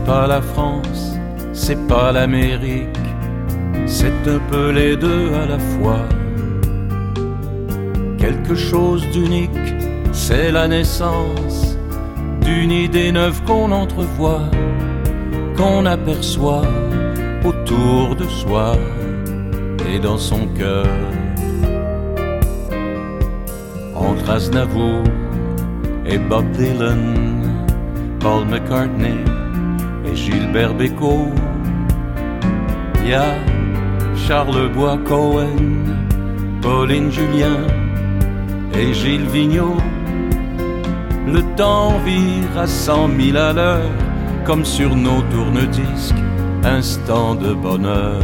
pas la France, c'est pas l'Amérique, c'est un peu les deux à la fois. Quelque chose d'unique, c'est la naissance d'une idée neuve qu'on entrevoit, qu'on aperçoit autour de soi et dans son cœur. Entre Aznavour et Bob Dylan, Paul McCartney et Gilbert Bécaud, y a Charlebois Cohen, Pauline Julien et Gilles Vigneault. Le temps vire à 100 000 à l'heure, comme sur nos tourne-disques, instant de bonheur.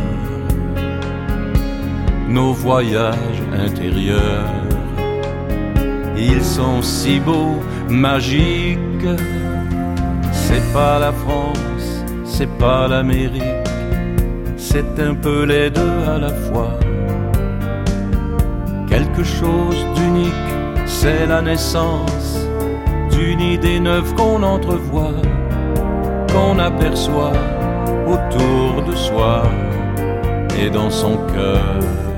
Nos voyages intérieurs, ils sont si beaux, magiques. C'est pas la France, c'est pas l'Amérique, c'est un peu les deux à la fois. Quelque chose d'unique, c'est la naissance d'une idée neuve qu'on entrevoit, qu'on aperçoit autour de soi et dans son cœur.